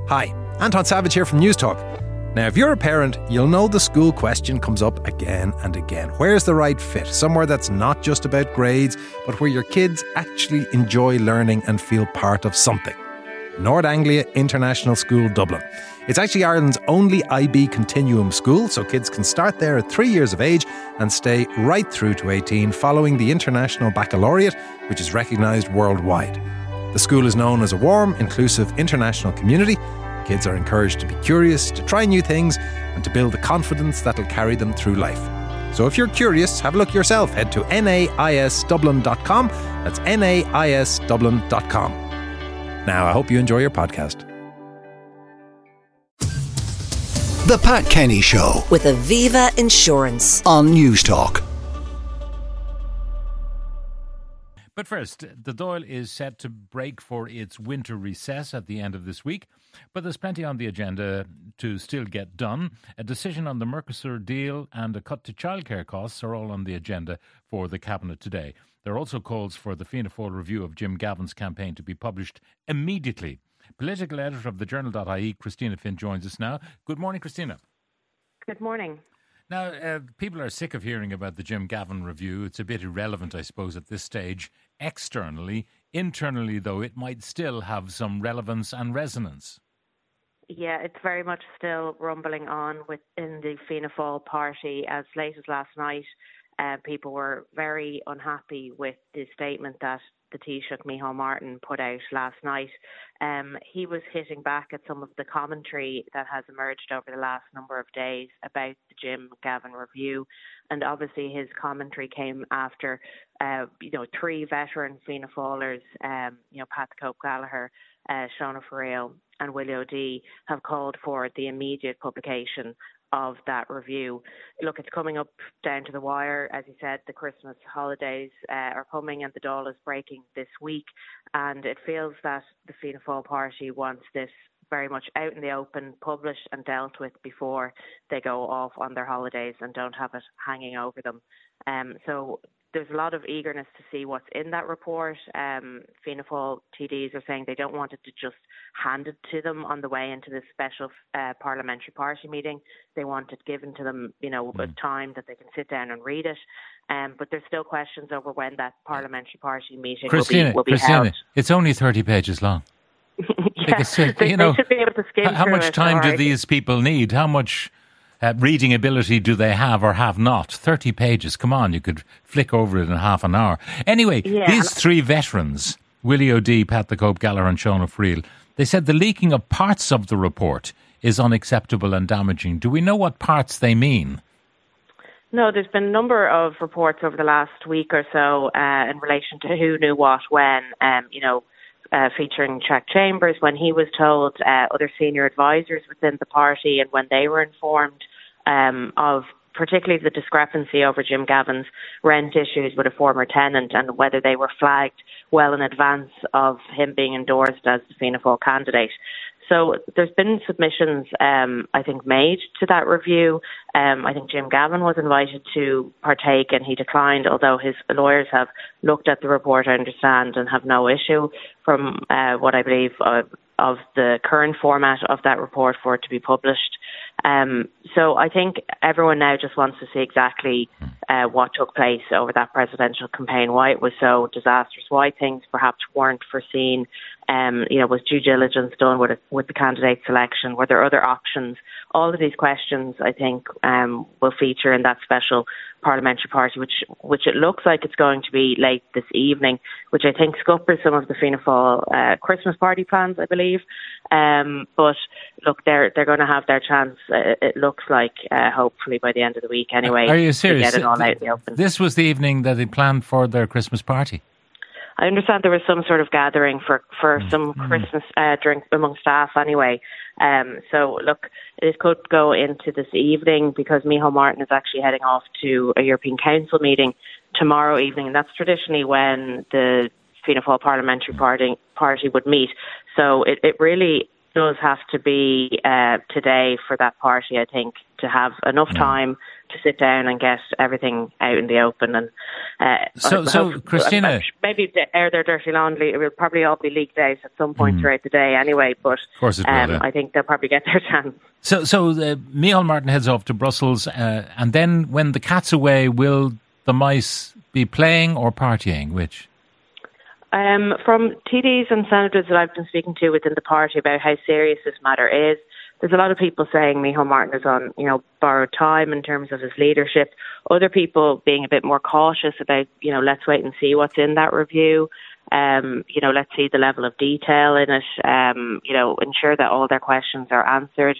Hi, Anton Savage here from News Talk. Now, if you're a parent, you'll know the school question comes up again and again. Where's the right fit? Somewhere that's not just about grades, but where your kids actually enjoy learning and feel part of something. Nord Anglia International School, Dublin. It's actually Ireland's only IB continuum school, so kids can start there at 3 years of age and stay right through to 18 following the International Baccalaureate, which is recognised worldwide. The school is known as a warm, inclusive international community. Kids are encouraged to be curious, to try new things, and to build the confidence that'll carry them through life. So if you're curious, have a look yourself. Head to naisdublin.com. That's naisdublin.com. Now, I hope you enjoy your podcast. The Pat Kenny Show with Aviva Insurance on News Talk. But first, the Dáil is set to break for its winter recess at the end of this week, but there's plenty on the agenda to still get done. A decision on the Mercosur deal and a cut to childcare costs are all on the agenda for the Cabinet today. There are also calls for the Fianna Fáil review of Jim Gavin's campaign to be published immediately. Political editor of the Journal.ie, Christina Finn, joins us now. Good morning, Christina. Good morning. Now, people are sick of hearing about the Jim Gavin review. It's a bit irrelevant, I suppose, at this stage, externally. Internally, though, it might still have some relevance and resonance. Yeah, it's very much still rumbling on within the Fianna Fáil party. As late as last night, people were very unhappy with the statement that the Taoiseach, Micheál Martin, put out last night. He was hitting back at some of the commentary that has emerged over the last number of days about the Jim Gavin review. And obviously his commentary came after, three veteran Fianna Fáilers, Pat the Cope Gallagher, Sean O'Farrell and Willie O'Dea have called for the immediate publication of that review. Look, it's coming up down to the wire. As you said, the Christmas holidays are coming and the Dáil is breaking this week, and it feels that the Fianna Fáil party wants this very much out in the open, published and dealt with before they go off on their holidays and don't have it hanging over them. So there's a lot of eagerness to see what's in that report. Fianna Fáil TDs are saying they don't want it to just hand it to them on the way into this special parliamentary party meeting. They want it given to them, with time that they can sit down and read it. But there's still questions over when that parliamentary party meeting will be held. It's only 30 pages long. Yeah, they should be able to skim how through much it, time do right? these people need? How much reading ability do they have or have not? 30 pages, come on, you could flick over it in half an hour. Anyway, these three veterans, Willie O'Dea, Pat the Cope Gallagher and Sean O'Farrell, they said the leaking of parts of the report is unacceptable and damaging. Do we know what parts they mean? No, there's been a number of reports over the last week or so in relation to who knew what when, featuring Jack Chambers when he was told, other senior advisors within the party and when they were informed of particularly the discrepancy over Jim Gavin's rent issues with a former tenant and whether they were flagged well in advance of him being endorsed as the Fianna Fáil candidate. So there's been submissions, I think, made to that review. I think Jim Gavin was invited to partake and he declined, although his lawyers have looked at the report, I understand, and have no issue from what I believe of the current format of that report for it to be published. So I think everyone now just wants to see exactly what took place over that presidential campaign, why it was so disastrous, why things perhaps weren't foreseen. Was due diligence done with the candidate selection? Were there other options? All of these questions, I think, will feature in that special parliamentary party, which it looks like it's going to be late this evening, which I think scuppers some of the Fianna Fáil Christmas party plans, I believe. But look, they're going to have their chance. It looks like, hopefully by the end of the week, anyway. Are you serious? To get it all out in the open. This was the evening that they planned for their Christmas party. I understand there was some sort of gathering for some Christmas drink among staff anyway. So look, it could go into this evening because Micheál Martin is actually heading off to a European Council meeting tomorrow evening, and that's traditionally when the Fianna Fáil Parliamentary Party would meet. So it really does have to be today for that party, I think, to have enough time to sit down and get everything out in the open. And so Christina, maybe air their dirty laundry. It will probably all be leaked out at some point throughout the day anyway. But of course it will, I think they'll probably get their chance. So Micheál Martin heads off to Brussels, and then when the cat's away, will the mice be playing or partying? Which? From TDs and senators that I've been speaking to within the party about how serious this matter is, there's a lot of people saying Micheál Martin is on, borrowed time in terms of his leadership. Other people being a bit more cautious about, let's wait and see what's in that review. Let's see the level of detail in it. Ensure that all their questions are answered.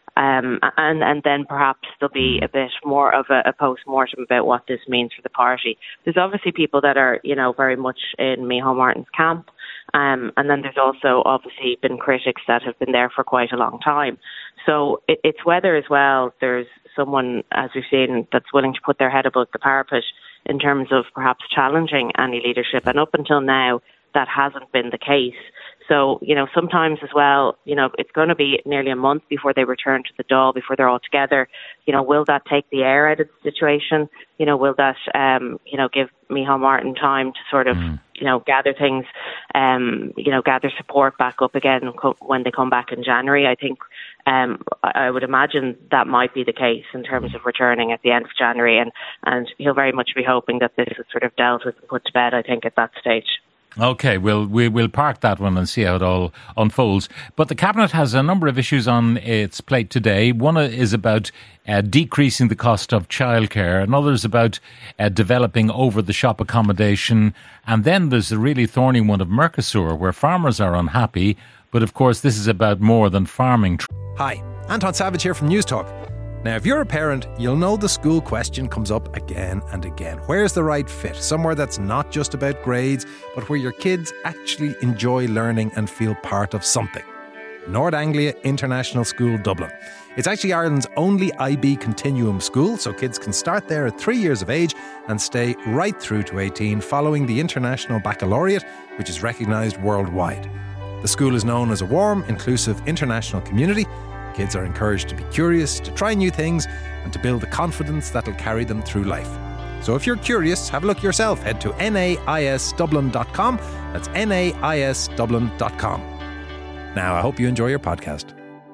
And then perhaps there'll be a bit more of a post-mortem about what this means for the party. There's obviously people that are, very much in Micheál Martin's camp. And then there's also obviously been critics that have been there for quite a long time. So it's whether as well there's someone, as we've seen, that's willing to put their head above the parapet in terms of perhaps challenging any leadership. And up until now, that hasn't been the case. So, sometimes as well, it's going to be nearly a month before they return to the Dáil, before they're all together. Will that take the air out of the situation? Will that, give Micheál Martin time to sort of, gather things, gather support back up again when they come back in January? I think I would imagine that might be the case in terms of returning at the end of January. And he'll very much be hoping that this is sort of dealt with and put to bed, I think, at that stage. Okay, we'll park that one and see how it all unfolds. But the Cabinet has a number of issues on its plate today. One is about decreasing the cost of childcare. Another is about developing over-the-shop accommodation. And then there's a really thorny one of Mercosur, where farmers are unhappy. But of course, this is about more than farming. Hi, Anton Savage here from News Talk. Now, if you're a parent, you'll know the school question comes up again and again. Where's the right fit? Somewhere that's not just about grades, but where your kids actually enjoy learning and feel part of something. Nord Anglia International School, Dublin. It's actually Ireland's only IB continuum school, so kids can start there at 3 years of age and stay right through to 18 following the International Baccalaureate, which is recognised worldwide. The school is known as a warm, inclusive international community. Kids are encouraged to be curious, to try new things, and to build the confidence that'll carry them through life. So if you're curious, have a look yourself. Head to naisdublin.com. That's naisdublin.com. Now, I hope you enjoy your podcast.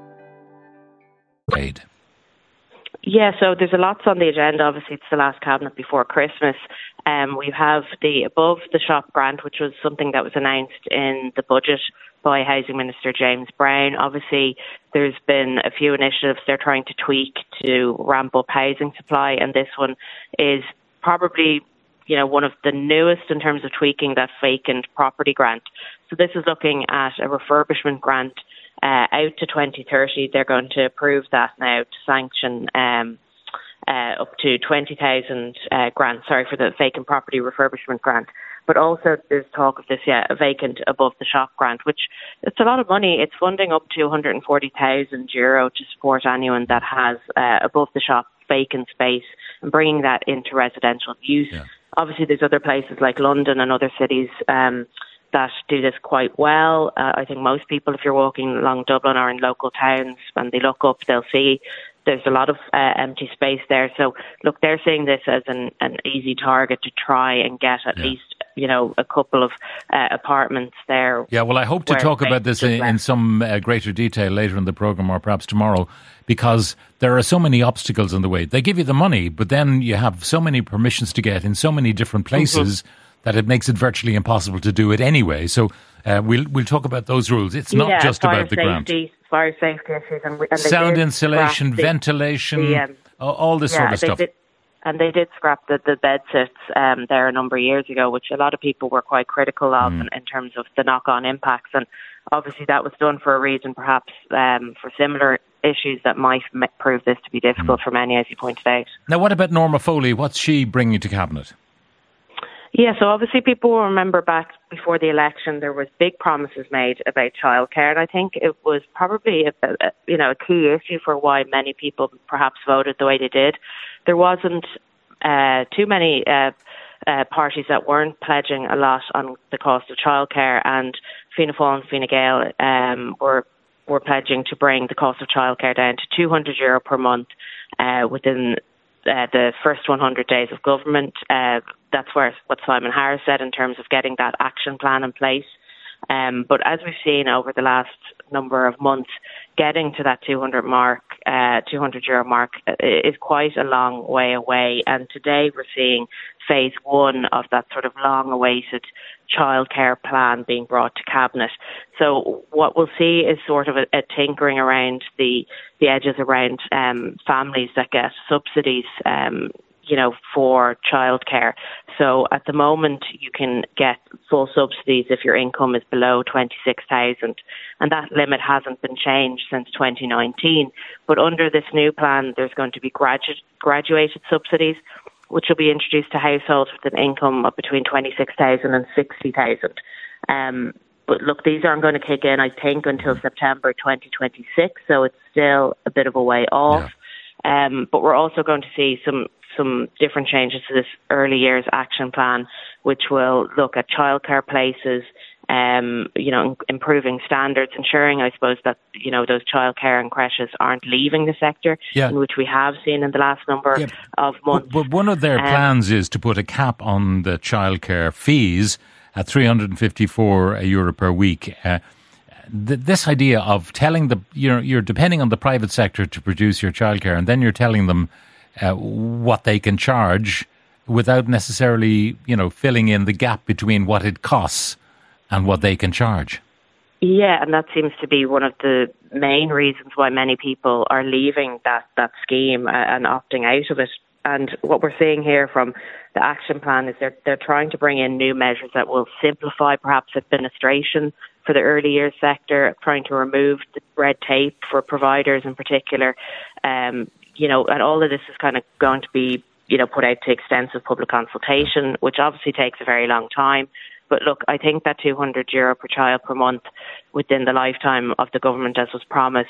Yeah, so there's a lot on the agenda. Obviously, it's the last Cabinet before Christmas. We have the Above the Shop grant, which was something that was announced in the budget by Housing Minister James Brown. Obviously, there's been a few initiatives they're trying to tweak to ramp up housing supply, and this one is probably, one of the newest in terms of tweaking that vacant property grant. So this is looking at a refurbishment grant out to 2030. They're going to approve that now to sanction up to 20,000 grants, for the vacant property refurbishment grant. But also there's talk of this, a vacant above the shop grant, which it's a lot of money. It's funding up to €140,000 to support anyone that has above the shop vacant space and bringing that into residential use. Yeah. Obviously there's other places like London and other cities that do this quite well. I think most people, if you're walking along Dublin or in local towns, when they look up, they'll see there's a lot of empty space there. So, look, they're seeing this as an easy target to try and get at least, a couple of apartments there. Yeah, well, I hope to talk about this in some greater detail later in the programme or perhaps tomorrow, because there are so many obstacles in the way. They give you the money, but then you have so many permissions to get in so many different places that it makes it virtually impossible to do it anyway. So we'll talk about those rules. It's not just about the grant. Fire safety issues. And sound insulation, ventilation, all this sort of stuff. And they did scrap the bed sits there a number of years ago, which a lot of people were quite critical of in terms of the knock-on impacts. And obviously that was done for a reason, perhaps for similar issues that might prove this to be difficult for many, as you pointed out. Now, what about Norma Foley? What's she bringing to Cabinet? Yeah, so obviously people will remember back before the election, there was big promises made about childcare, and I think it was probably a key issue for why many people perhaps voted the way they did. There wasn't too many parties that weren't pledging a lot on the cost of childcare, and Fianna Fáil and Fine Gael were we're pledging to bring the cost of childcare down to €200 per month within the first 100 days of government. That's what Simon Harris said in terms of getting that action plan in place. But as we've seen over the last number of months, getting to that €200 mark is quite a long way away. And today we're seeing phase one of that sort of long-awaited childcare plan being brought to Cabinet. So what we'll see is sort of a tinkering around the edges around families that get subsidies, for childcare. So at the moment, you can get full subsidies if your income is below 26,000, and that limit hasn't been changed since 2019. But under this new plan, there's going to be graduated subsidies, which will be introduced to households with an income of between 26,000 and 60,000. But look, these aren't going to kick in, I think, until September 2026, so it's still a bit of a way off. Yeah. But we're also going to see some different changes to this early years action plan, which will look at childcare places, improving standards, ensuring, I suppose, that, those childcare and creches aren't leaving the sector, in which we have seen in the last number of months. But one of their plans is to put a cap on the childcare fees at €354 per week. This idea of telling you're depending on the private sector to produce your childcare, and then you're telling them what they can charge without necessarily, filling in the gap between what it costs and what they can charge. Yeah, and that seems to be one of the main reasons why many people are leaving that scheme and opting out of it. And what we're seeing here from the action plan is they're trying to bring in new measures that will simplify perhaps administration for the early years sector, trying to remove the red tape for providers in particular. And all of this is kind of going to be, put out to extensive public consultation, which obviously takes a very long time. But look, I think that €200 per child per month within the lifetime of the government, as was promised,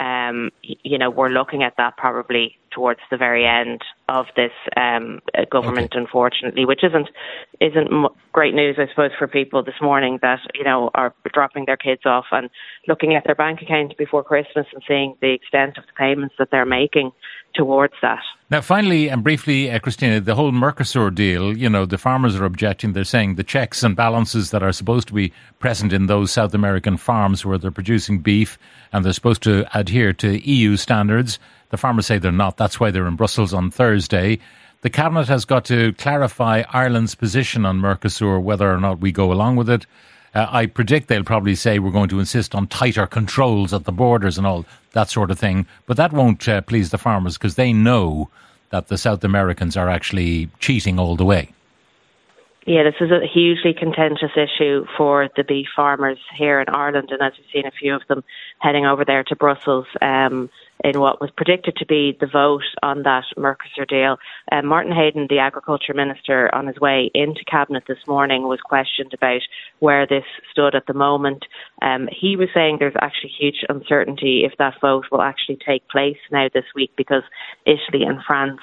we're looking at that probably towards the very end of this government, unfortunately, which isn't great news, I suppose, for people this morning that, are dropping their kids off and looking at their bank account before Christmas and seeing the extent of the payments that they're making towards that. Now, finally and briefly, Christina, the whole Mercosur deal, the farmers are objecting. They're saying the checks and balances that are supposed to be present in those South American farms where they're producing beef and they're supposed to adhere to EU standards, the farmers say they're not. That's why they're in Brussels on Thursday. The Cabinet has got to clarify Ireland's position on Mercosur, whether or not we go along with it. I predict they'll probably say we're going to insist on tighter controls at the borders and all that sort of thing. But that won't please the farmers because they know that the South Americans are actually cheating all the way. Yeah, this is a hugely contentious issue for the beef farmers here in Ireland. And as we've seen a few of them heading over there to Brussels in what was predicted to be the vote on that Mercosur deal. Martin Hayden, the Agriculture Minister, on his way into Cabinet this morning was questioned about where this stood at the moment. He was saying there's actually huge uncertainty if that vote will actually take place now this week because Italy and France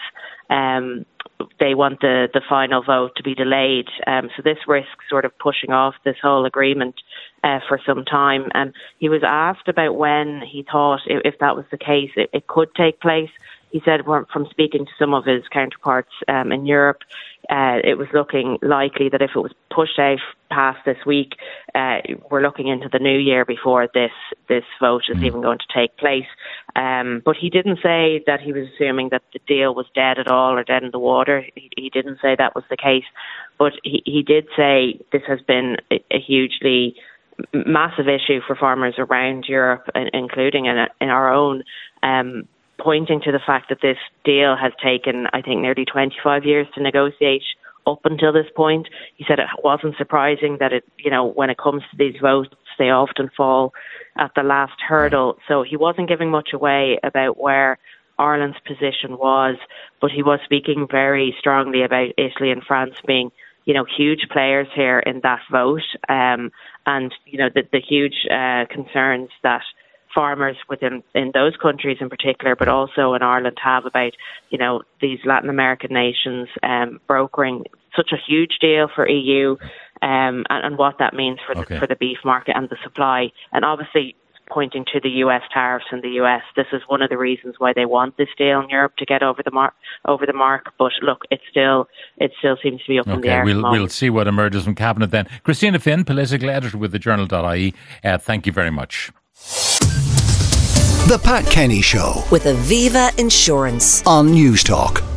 they want the final vote to be delayed. So this risks sort of pushing off this whole agreement for some time. And he was asked about when he thought, if that was the case, it could take place. He said from speaking to some of his counterparts in Europe, it was looking likely that if it was pushed out past this week, we're looking into the new year before this vote is even going to take place. But he didn't say that he was assuming that the deal was dead at all or dead in the water. He didn't say that was the case. But he did say this has been a hugely massive issue for farmers around Europe, including in our own, pointing to the fact that this deal has taken, I think, nearly 25 years to negotiate up until this point. He said it wasn't surprising that when it comes to these votes, they often fall at the last hurdle. So he wasn't giving much away about where Ireland's position was, but he was speaking very strongly about Italy and France being, huge players here in that vote, and the huge concerns that farmers in those countries in particular, but also in Ireland, have about these Latin American nations brokering such a huge deal for EU, and what that means for the beef market and the supply. And obviously, pointing to the US tariffs in the US. This is one of the reasons why they want this deal in Europe to get over the mark. But look, it still seems to be up in the air. We'll see what emerges from Cabinet then. Christina Finn, political editor with the Journal.ie. Thank you very much. The Pat Kenny Show with Aviva Insurance on News Talk.